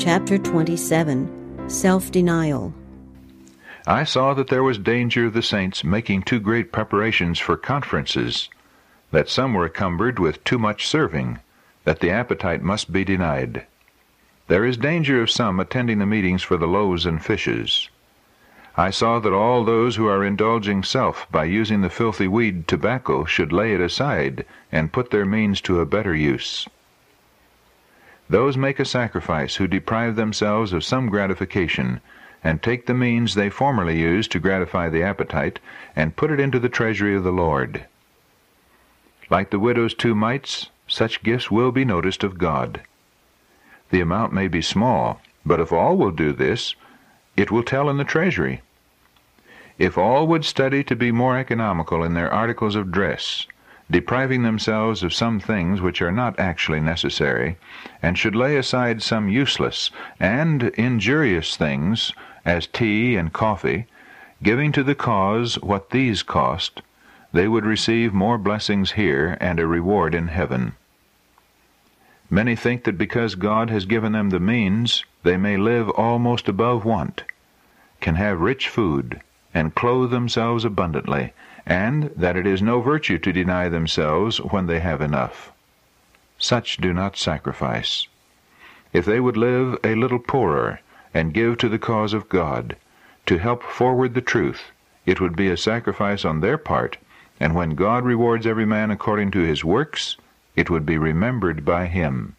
Chapter 27, Self-Denial. I saw that there was danger of the saints making too great preparations for conferences, that some were encumbered with too much serving, that the appetite must be denied. There is danger of some attending the meetings for the loaves and fishes. I saw that all those who are indulging self by using the filthy weed tobacco should lay it aside and put their means to a better use. Those make a sacrifice who deprive themselves of some gratification, and take the means they formerly used to gratify the appetite, and put it into the treasury of the Lord. Like the widow's 2 mites, such gifts will be noticed of God. The amount may be small, but if all will do this, it will tell in the treasury. If all would study to be more economical in their articles of dress, depriving themselves of some things which are not actually necessary, and should lay aside some useless and injurious things, as tea and coffee, giving to the cause what these cost, they would receive more blessings here and a reward in heaven. Many think that because God has given them the means, they may live almost above want, can have rich food, and clothe themselves abundantly, and that it is no virtue to deny themselves when they have enough. Such do not sacrifice. If they would live a little poorer, and give to the cause of God, to help forward the truth, it would be a sacrifice on their part, and when God rewards every man according to his works, it would be remembered by him.